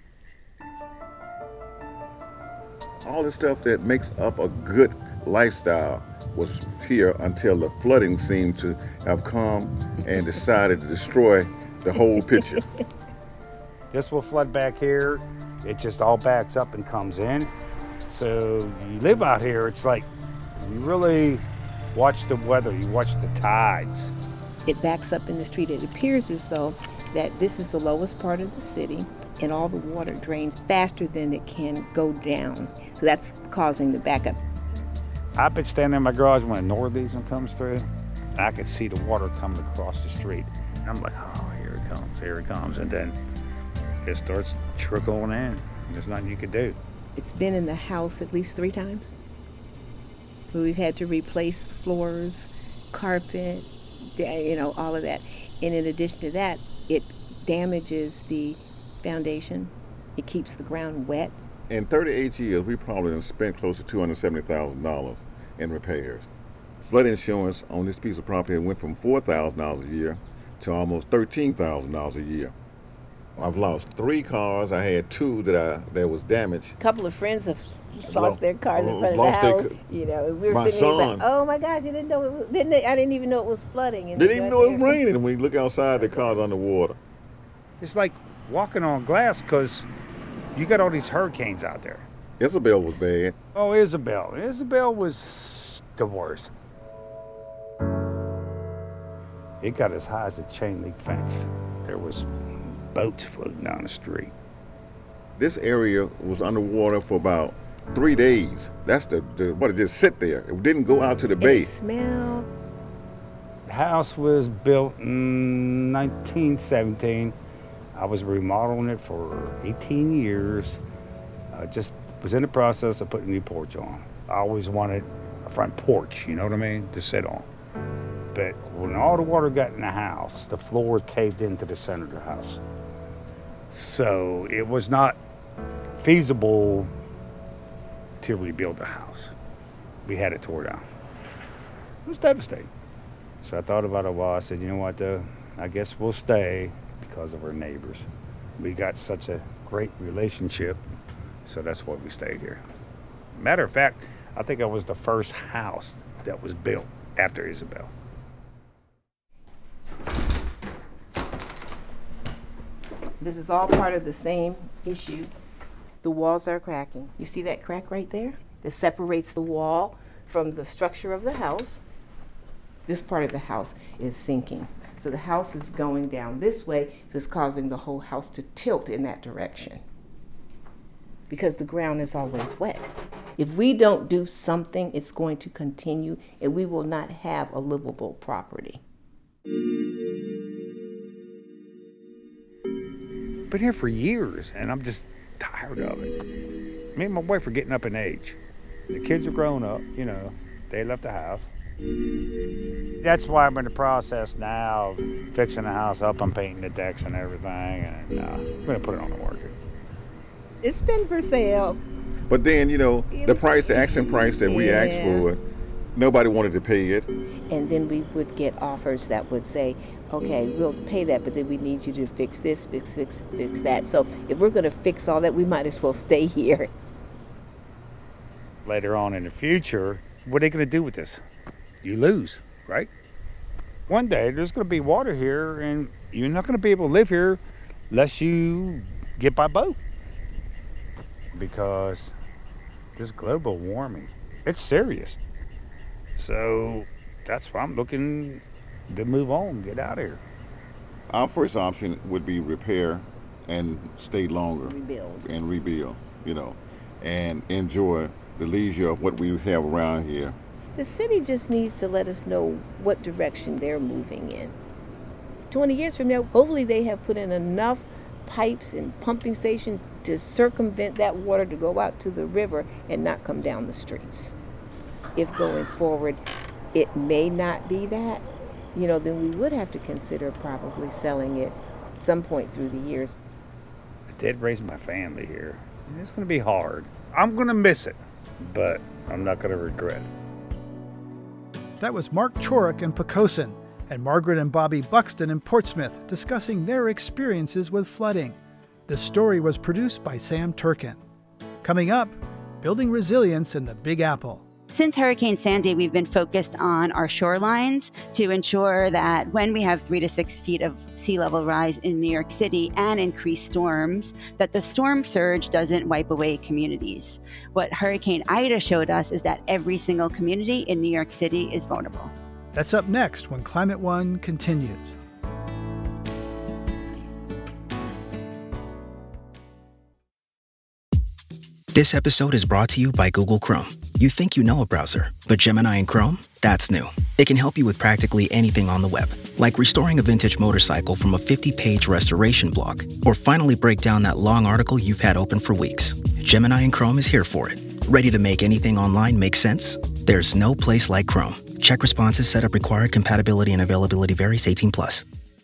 All the stuff that makes up a good lifestyle was here until the flooding seemed to have come and decided to destroy the whole picture. This will flood back here. It just all backs up and comes in. So you live out here, it's like you really watch the weather, you watch the tides. It backs up in the street. It appears as though that this is the lowest part of the city and all the water drains faster than it can go down. So that's causing the backup. I've been standing in my garage when a northeastern comes through, and I could see the water coming across the street. And I'm like, oh, here it comes, here it comes. And then it starts trickling in. There's nothing you can do. It's been in the house at least three times. We've had to replace floors, carpet, you know, all of that. And in addition to that, it damages the foundation. It keeps the ground wet. In thirty-eight years, we probably have spent close to two hundred seventy thousand dollars in repairs. Flood insurance on this piece of property went from four thousand dollars a year to almost thirteen thousand dollars a year. I've lost three cars. I had two that I that was damaged. A couple of friends have lost, Lost- their cars in front of lost the their house. ca- You know, and we were My sitting there son. like, oh my gosh, you didn't know it was, didn't they, I didn't even know it was flooding. And Didn't we even got know it was there. raining. And when you look outside, the car's underwater. It's like walking on glass because you got all these hurricanes out there. Isabel was bad. Oh, Isabel. Isabel was the worst. It got as high as a chain link fence. There was boats floating down the street. This area was underwater for about three days. That's the, the what it just sit there. It didn't go out to the bay. It smelled. The house was built in nineteen seventeen. I was remodeling it for eighteen years. I just was in the process of putting a new porch on. I always wanted a front porch, you know what I mean, to sit on. But when all the water got in the house, the floor caved into the center of the house. So it was not feasible to rebuild the house. We had it tore down. It was devastating. So I thought about it a while. I said, you know what, though? I guess we'll stay because of our neighbors. We got such a great relationship, so that's why we stayed here. Matter of fact, I think I was the first house that was built after Isabel. This is all part of the same issue. The walls are cracking. You see that crack right there? That separates the wall from the structure of the house. This part of the house is sinking. So the house is going down this way, so it's causing the whole house to tilt in that direction because the ground is always wet. If we don't do something, it's going to continue, and we will not have a livable property. Been here for years, and I'm just tired of it. Me and my wife are getting up in age. The kids are grown up, you know, they left the house. That's why I'm in the process now of fixing the house up. I'm painting the decks and everything, and uh, I'm going to put it on the market. It's been for sale. But then, you know, the price, the asking price that we Yeah. asked for, nobody wanted to pay it. And then we would get offers that would say, okay, we'll pay that, but then we need you to fix this, fix, fix, fix that. So if we're going to fix all that, we might as well stay here. Later on in the future, what are they going to do with this? You lose, right? One day there's going to be water here, and you're not going to be able to live here unless you get by boat. Because this global warming, it's serious. So that's why I'm looking to move on, get out of here. Our first option would be repair and stay longer. Rebuild. And rebuild, you know, and enjoy the leisure of what we have around here. The city just needs to let us know what direction they're moving in. twenty years from now, hopefully they have put in enough pipes and pumping stations to circumvent that water to go out to the river and not come down the streets. If going forward it may not be that, you know, then we would have to consider probably selling it at some point through the years. I did raise my family here. It's going to be hard. I'm going to miss it, but I'm not going to regret it. That was Mark Choruk in Poquoson and Margaret and Bobby Buxton in Portsmouth discussing their experiences with flooding. This story was produced by Sam Turkin. Coming up, building resilience in the Big Apple. Since Hurricane Sandy, we've been focused on our shorelines to ensure that when we have three to six feet of sea level rise in New York City and increased storms, that the storm surge doesn't wipe away communities. What Hurricane Ida showed us is that every single community in New York City is vulnerable. That's up next when Climate One continues. This episode is brought to you by Google Chrome. You think you know a browser, but Gemini and Chrome? That's new. It can help you with practically anything on the web, like restoring a vintage motorcycle from a fifty-page restoration blog, or finally break down that long article you've had open for weeks. Gemini and Chrome is here for it. Ready to make anything online make sense? There's no place like Chrome. Check responses, setup required, compatibility and availability varies, eighteen plus.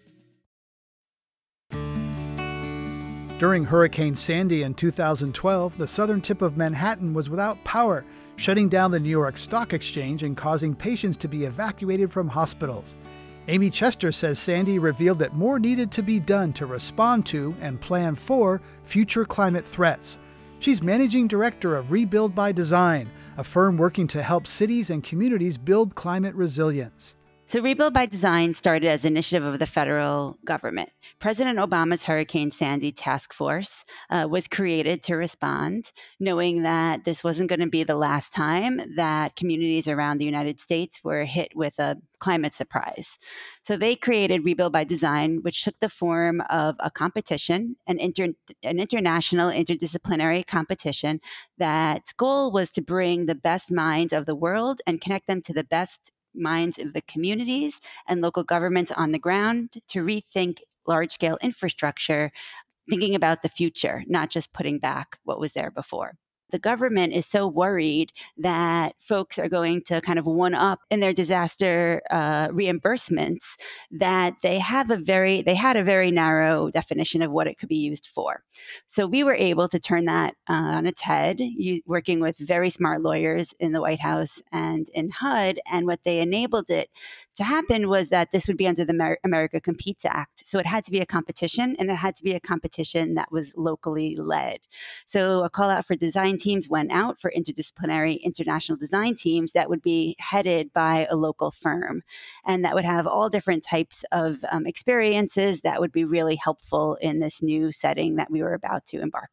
During Hurricane Sandy in two thousand twelve, the southern tip of Manhattan was without power, shutting down the New York Stock Exchange and causing patients to be evacuated from hospitals. Amy Chester says Sandy revealed that more needed to be done to respond to and plan for future climate threats. She's managing director of Rebuild by Design, a firm working to help cities and communities build climate resilience. So Rebuild by Design started as an initiative of the federal government. President Obama's Hurricane Sandy Task Force uh, was created to respond, knowing that this wasn't going to be the last time that communities around the United States were hit with a climate surprise. So they created Rebuild by Design, which took the form of a competition, an, inter- an international interdisciplinary competition that's goal was to bring the best minds of the world and connect them to the best minds of the communities and local governments on the ground to rethink large-scale infrastructure, thinking about the future, not just putting back what was there before. The government is so worried that folks are going to kind of one up in their disaster uh, reimbursements that they have a very they had a very narrow definition of what it could be used for. So we were able to turn that uh, on its head, you, working with very smart lawyers in the White House and in H U D. And what they enabled it to happen was that this would be under the Amer- America Competes Act. So it had to be a competition, and it had to be a competition that was locally led. So a call out for design teams went out for interdisciplinary international design teams that would be headed by a local firm and that would have all different types of um, experiences that would be really helpful in this new setting that we were about to embark on.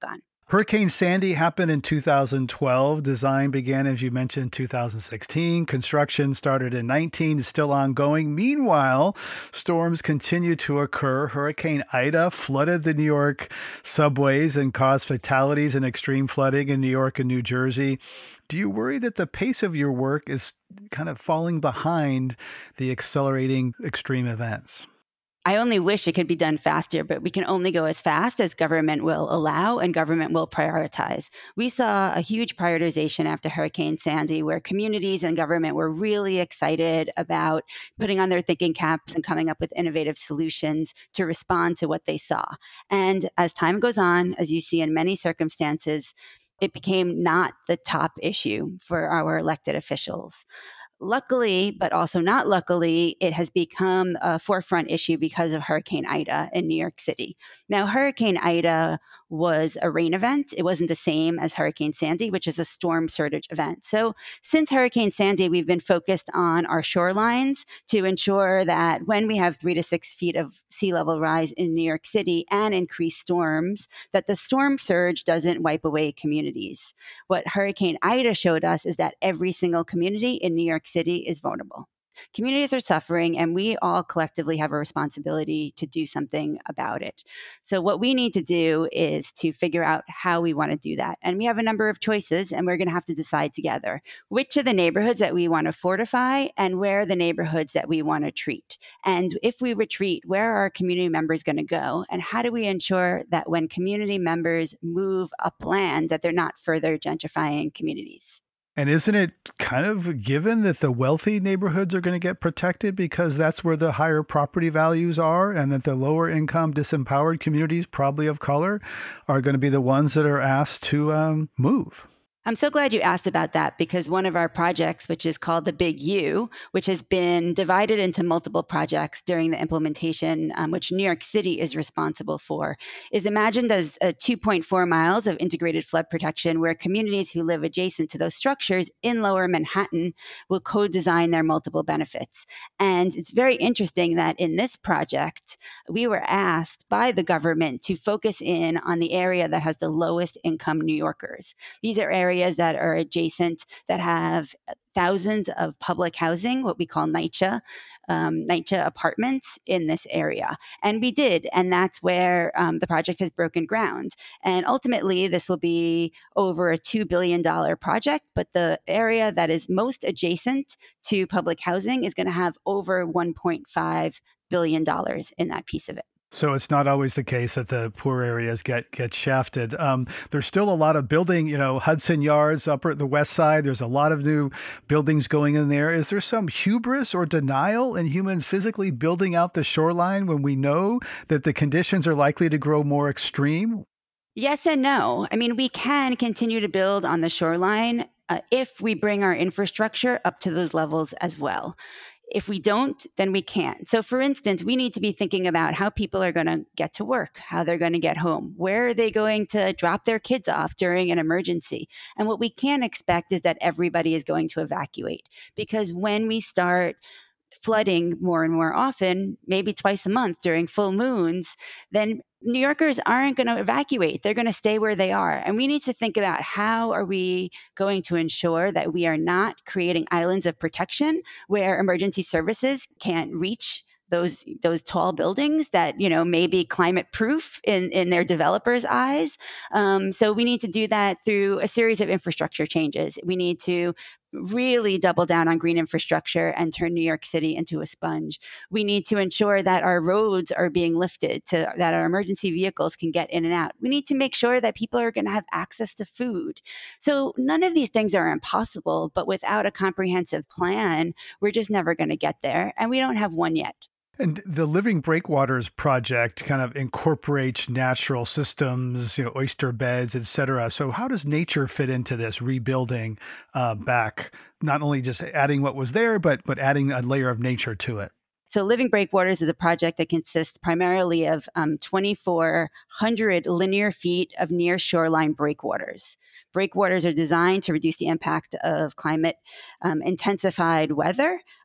Hurricane Sandy happened in two thousand twelve. Design began, as you mentioned, in two thousand sixteen. Construction started in nineteen, is still ongoing. Meanwhile, storms continue to occur. Hurricane Ida flooded the New York subways and caused fatalities and extreme flooding in New York and New Jersey. Do you worry that the pace of your work is kind of falling behind the accelerating extreme events? I only wish it could be done faster, but we can only go as fast as government will allow and government will prioritize. We saw a huge prioritization after Hurricane Sandy, where communities and government were really excited about putting on their thinking caps and coming up with innovative solutions to respond to what they saw. And as time goes on, as you see in many circumstances, it became not the top issue for our elected officials. Luckily, but also not luckily, it has become a forefront issue because of Hurricane Ida in New York City. Now, Hurricane Ida was a rain event. It wasn't the same as Hurricane Sandy, which is a storm surge event. So since Hurricane Sandy, we've been focused on our shorelines to ensure that when we have three to six feet of sea level rise in New York City and increased storms, that the storm surge doesn't wipe away communities. What Hurricane Ida showed us is that every single community in New York City is vulnerable. Communities are suffering, and we all collectively have a responsibility to do something about it. So what we need to do is to figure out how we want to do that. And we have a number of choices, and we're going to have to decide together which are the neighborhoods that we want to fortify and where are the neighborhoods that we want to treat. And if we retreat, where are our community members going to go? And how do we ensure that when community members move upland, that they're not further gentrifying communities? And isn't it kind of given that the wealthy neighborhoods are going to get protected because that's where the higher property values are, and that the lower income, disempowered communities, probably of color, are going to be the ones that are asked to um, move? I'm so glad you asked about that, because one of our projects, which is called the Big U, which has been divided into multiple projects during the implementation, um, which New York City is responsible for, is imagined as a two point four miles of integrated flood protection, where communities who live adjacent to those structures in Lower Manhattan will co-design their multiple benefits. And it's very interesting that in this project, we were asked by the government to focus in on the area that has the lowest income New Yorkers. These are areas areas that are adjacent that have thousands of public housing, what we call NYCHA, um, NYCHA apartments in this area. And we did, and that's where um, the project has broken ground. And ultimately, this will be over a two billion dollars project, but the area that is most adjacent to public housing is going to have over one point five billion dollars in that piece of it. So it's not always the case that the poor areas get get shafted. Um, there's still a lot of building, you know, Hudson Yards up at the west side. There's a lot of new buildings going in there. Is there some hubris or denial in humans physically building out the shoreline when we know that the conditions are likely to grow more extreme? Yes and no. I mean, we can continue to build on the shoreline uh, if we bring our infrastructure up to those levels as well. If we don't, then we can't. So for instance, we need to be thinking about how people are going to get to work, how they're going to get home, where are they going to drop their kids off during an emergency. And what we can't expect is that everybody is going to evacuate, because when we start flooding more and more often, maybe twice a month during full moons, then New Yorkers aren't going to evacuate. They're going to stay where they are. And we need to think about how are we going to ensure that we are not creating islands of protection where emergency services can't reach those those tall buildings that, you know, may be climate proof in, in their developers' eyes. Um, so we need to do that through a series of infrastructure changes. We need to really double down on green infrastructure and turn New York City into a sponge. We need to ensure that our roads are being lifted, to that our emergency vehicles can get in and out. We need to make sure that people are going to have access to food. So none of these things are impossible, but without a comprehensive plan, we're just never going to get there. And we don't have one yet. And the Living Breakwaters project kind of incorporates natural systems, you know, oyster beds, et cetera. So how does nature fit into this rebuilding uh, back, not only just adding what was there, but but adding a layer of nature to it? So Living Breakwaters is a project that consists primarily of um, twenty-four hundred linear feet of near shoreline breakwaters. Breakwaters are designed to reduce the impact of climate um, intensified weather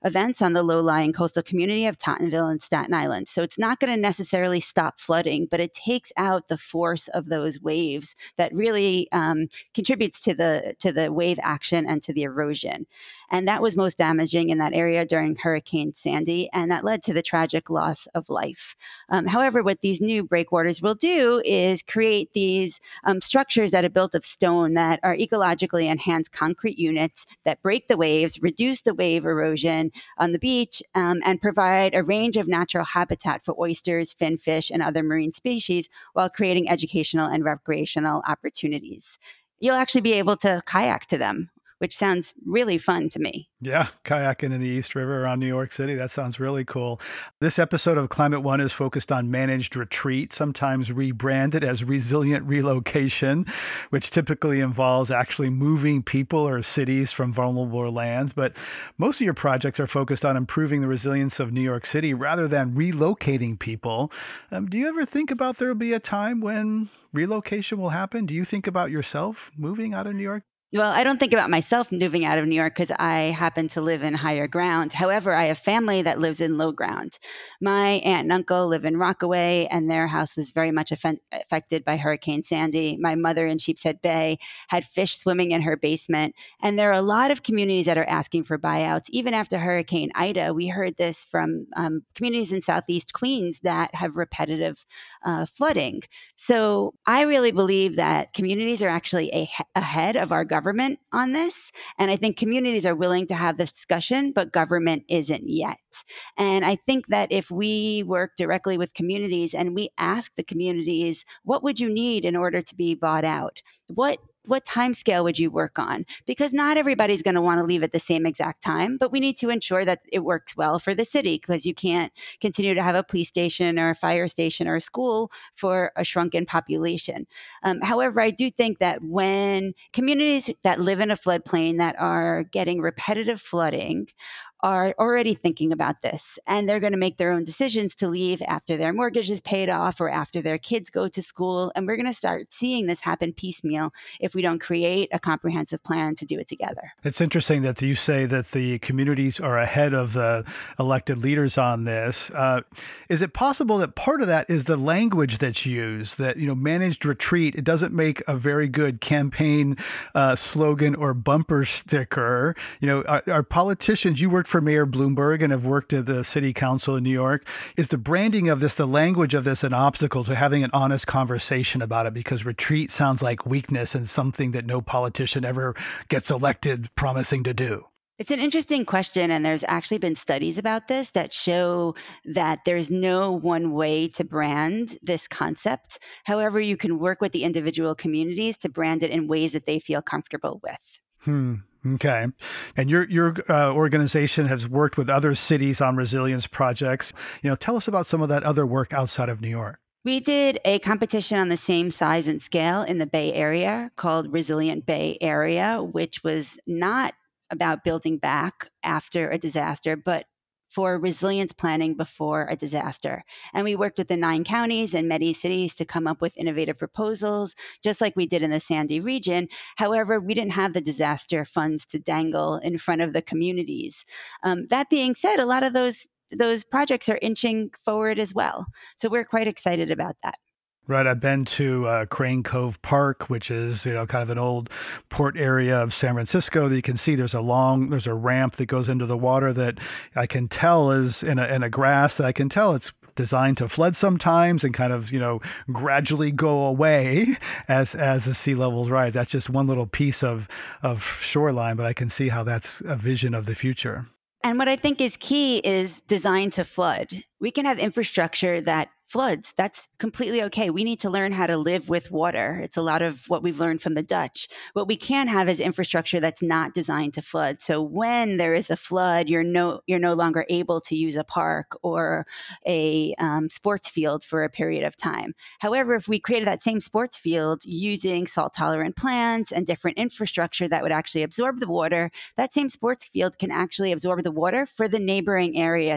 events on the low-lying coastal community of Tottenville and Staten Island. So it's not going to necessarily stop flooding, but it takes out the force of those waves that really um, contributes to the to the wave action and to the erosion. And that was most damaging in that area during Hurricane Sandy, and that led to the tragic loss of life. Um, however, what these new breakwaters will do is create these um, structures that are built of stone that are ecologically enhanced concrete units that break the waves, reduce the wave erosion on the beach, um, and provide a range of natural habitat for oysters, finfish, and other marine species while creating educational and recreational opportunities. You'll actually be able to kayak to them, which sounds really fun to me. Yeah, kayaking in the East River around New York City. That sounds really cool. This episode of Climate One is focused on managed retreat, sometimes rebranded as resilient relocation, which typically involves actually moving people or cities from vulnerable lands. But most of your projects are focused on improving the resilience of New York City rather than relocating people. Um, do you ever think about there will be a time when relocation will happen? Do you think about yourself moving out of New York? Well, I don't think about myself moving out of New York because I happen to live in higher ground. However, I have family that lives in low ground. My aunt and uncle live in Rockaway, and their house was very much aff- affected by Hurricane Sandy. My mother in Sheepshead Bay had fish swimming in her basement. And there are a lot of communities that are asking for buyouts. Even after Hurricane Ida, we heard this from um, communities in Southeast Queens that have repetitive uh, flooding. So I really believe that communities are actually a- ahead of our government. government on this. And I think communities are willing to have this discussion, but government isn't yet. And I think that if we work directly with communities and we ask the communities, what would you need in order to be bought out? What What time scale would you work on? Because not everybody's going to want to leave at the same exact time, but we need to ensure that it works well for the city because you can't continue to have a police station or a fire station or a school for a shrunken population. Um, however, I do think that when communities that live in a floodplain that are getting repetitive flooding are already thinking about this, and they're going to make their own decisions to leave after their mortgage is paid off or after their kids go to school. And we're going to start seeing this happen piecemeal if we don't create a comprehensive plan to do it together. It's interesting that you say that the communities are ahead of the elected leaders on this. Uh, is it possible that part of that is the language that's used, that, you know, managed retreat, it doesn't make a very good campaign uh, slogan or bumper sticker? You know, our, our politicians, you work for Mayor Bloomberg and have worked at the city council in New York. Is the branding of this, the language of this, an obstacle to having an honest conversation about it? Because retreat sounds like weakness and something that no politician ever gets elected promising to do. It's an interesting question, and there's actually been studies about this that show that there's no one way to brand this concept. However, you can work with the individual communities to brand it in ways that they feel comfortable with. Hmm. Okay. And your your uh, organization has worked with other cities on resilience projects. You know, tell us about some of that other work outside of New York. We did a competition on the same size and scale in the Bay Area called Resilient Bay Area, which was not about building back after a disaster, but for resilience planning before a disaster. And we worked with the nine counties and many cities to come up with innovative proposals, just like we did in the Sandy region. However, we didn't have the disaster funds to dangle in front of the communities. Um, that being said, a lot of those those projects are inching forward as well. So we're quite excited about that. Right. I've been to uh, Crane Cove Park, which is, you know, kind of an old port area of San Francisco that you can see there's a long, there's a ramp that goes into the water that I can tell is in a, in a grass. I can tell it's designed to flood sometimes and kind of, you know, gradually go away as as the sea levels rise. That's just one little piece of, of shoreline, but I can see how that's a vision of the future. And what I think is key is design to flood. We can have infrastructure that floods. That's completely okay. We need to learn how to live with water. It's a lot of what we've learned from the Dutch. What we can have is infrastructure that's not designed to flood. So when there is a flood, you're no you're no longer able to use a park or a um, sports field for a period of time. However, if we created that same sports field using salt-tolerant plants and different infrastructure that would actually absorb the water, that same sports field can actually absorb the water for the neighboring area too.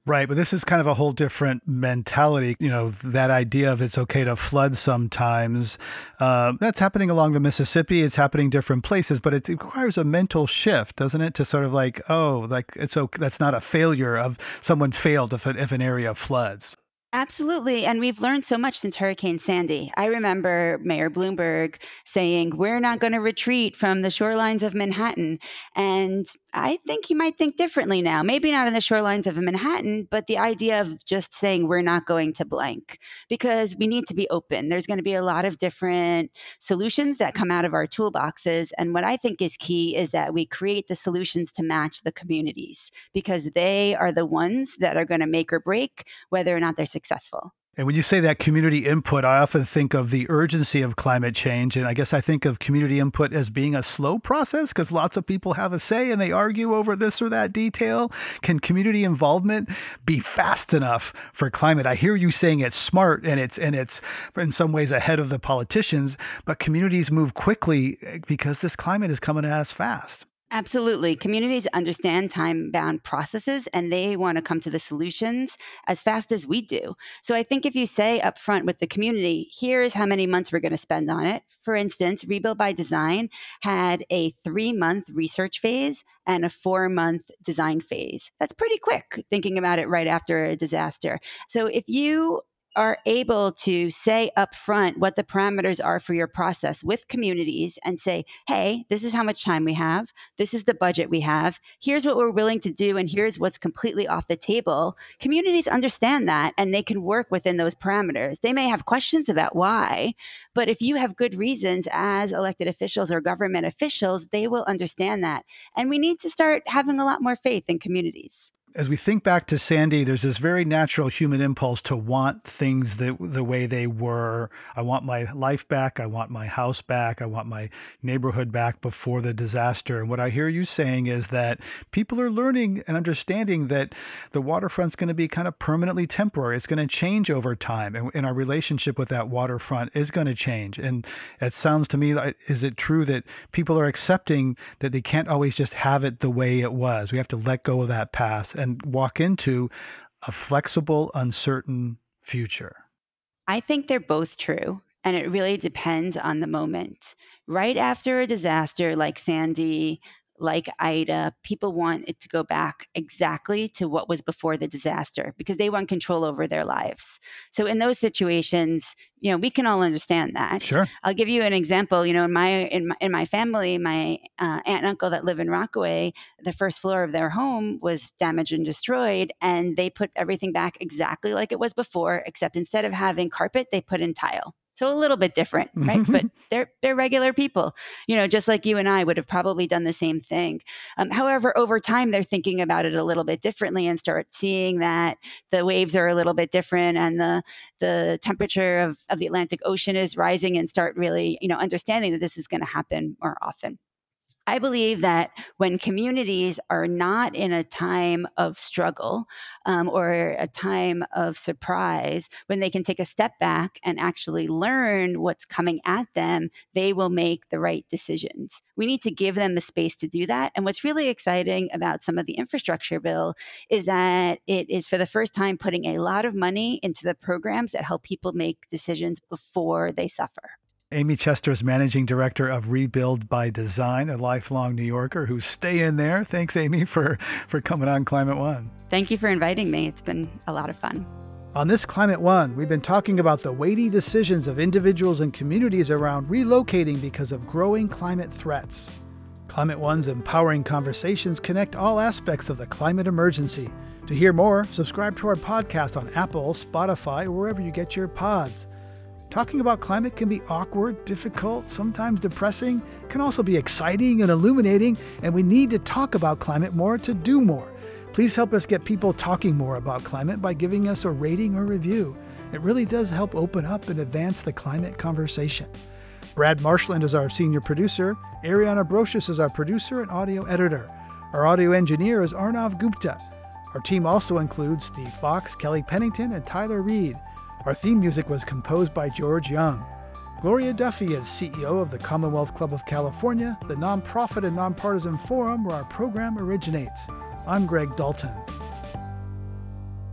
Right, but this is kind of a whole different mentality. You know, that idea of it's okay to flood sometimes. Uh, that's happening along the Mississippi. It's happening different places, but it requires a mental shift, doesn't it? To sort of like, oh, like it's okay. That's not a failure of someone failed if, if an area floods. Absolutely. And we've learned so much since Hurricane Sandy. I remember Mayor Bloomberg saying, we're not going to retreat from the shorelines of Manhattan. And I think he might think differently now. Maybe not in the shorelines of Manhattan, but the idea of just saying we're not going to blank, because we need to be open. There's going to be a lot of different solutions that come out of our toolboxes. And what I think is key is that we create the solutions to match the communities, because they are the ones that are going to make or break whether or not they're successful. And when you say that community input, I often think of the urgency of climate change. And I guess I think of community input as being a slow process because lots of people have a say and they argue over this or that detail. Can community involvement be fast enough for climate? I hear you saying it's smart and it's and it's in some ways ahead of the politicians, but communities move quickly because this climate is coming at us fast. Absolutely. Communities understand time-bound processes and they want to come to the solutions as fast as we do. So I think if you say up front with the community, here's how many months we're going to spend on it. For instance, Rebuild by Design had a three-month research phase and a four-month design phase. That's pretty quick, thinking about it right after a disaster. So if you are able to say up front what the parameters are for your process with communities and say, hey, this is how much time we have. This is the budget we have. Here's what we're willing to do. And here's what's completely off the table. Communities understand that and they can work within those parameters. They may have questions about why, but if you have good reasons as elected officials or government officials, they will understand that. And we need to start having a lot more faith in communities. As we think back to Sandy, there's this very natural human impulse to want things the, the way they were. I want my life back. I want my house back. I want my neighborhood back before the disaster. And what I hear you saying is that people are learning and understanding that the waterfront's going to be kind of permanently temporary. It's going to change over time. And, and our relationship with that waterfront is going to change. And it sounds to me like, is it true that people are accepting that they can't always just have it the way it was? We have to let go of that past and walk into a flexible, uncertain future? I think they're both true, and it really depends on the moment. Right after a disaster like Sandy, like Ida, people want it to go back exactly to what was before the disaster because they want control over their lives. So in those situations, you know, we can all understand that. Sure. I'll give you an example. You know, in my in my, in my family, my uh, aunt and uncle that live in Rockaway, the first floor of their home was damaged and destroyed, and they put everything back exactly like it was before, except instead of having carpet, they put in tile. So a little bit different, right? But they're they're regular people, you know, just like you and I would have probably done the same thing. Um, however, over time, they're thinking about it a little bit differently and start seeing that the waves are a little bit different and the the temperature of, of the Atlantic Ocean is rising and start really, you know, understanding that this is going to happen more often. I believe that when communities are not in a time of struggle um, or a time of surprise, when they can take a step back and actually learn what's coming at them, they will make the right decisions. We need to give them the space to do that. And what's really exciting about some of the infrastructure bill is that it is for the first time putting a lot of money into the programs that help people make decisions before they suffer. Amy Chester is Managing Director of Rebuild by Design, a lifelong New Yorker who's staying there. Thanks, Amy, for, for coming on Climate One. Thank you for inviting me. It's been a lot of fun. On this Climate One, we've been talking about the weighty decisions of individuals and communities around relocating because of growing climate threats. Climate One's empowering conversations connect all aspects of the climate emergency. To hear more, subscribe to our podcast on Apple, Spotify, or wherever you get your pods. Talking about climate can be awkward, difficult, sometimes depressing, can also be exciting and illuminating, and we need to talk about climate more to do more. Please help us get people talking more about climate by giving us a rating or review. It really does help open up and advance the climate conversation. Brad Marshland is our senior producer. Ariana Brocious is our producer and audio editor. Our audio engineer is Arnav Gupta. Our team also includes Steve Fox, Kelly Pennington, and Tyler Reed. Our theme music was composed by George Young. Gloria Duffy is C E O of the Commonwealth Club of California, the nonprofit and nonpartisan forum where our program originates. I'm Greg Dalton. I'm Greg Dalton.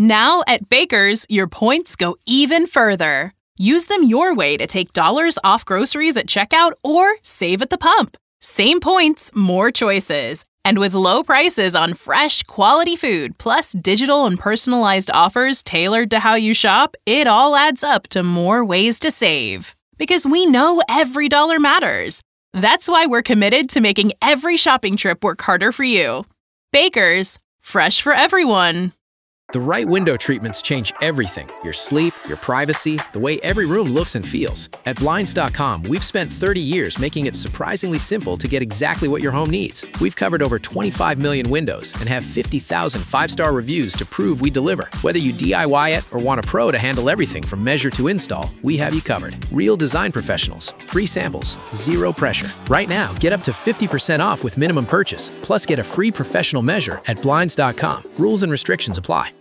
Now at Baker's, your points go even further. Use them your way to take dollars off groceries at checkout or save at the pump. Same points, more choices. And with low prices on fresh, quality food, plus digital and personalized offers tailored to how you shop, it all adds up to more ways to save. Because we know every dollar matters. That's why we're committed to making every shopping trip work harder for you. Baker's, fresh for everyone. The right window treatments change everything. Your sleep, your privacy, the way every room looks and feels. At Blinds dot com, we've spent thirty years making it surprisingly simple to get exactly what your home needs. We've covered over twenty-five million windows and have fifty thousand five-star reviews to prove we deliver. Whether you D I Y it or want a pro to handle everything from measure to install, we have you covered. Real design professionals, free samples, zero pressure. Right now, get up to fifty percent off with minimum purchase, plus get a free professional measure at Blinds dot com. Rules and restrictions apply.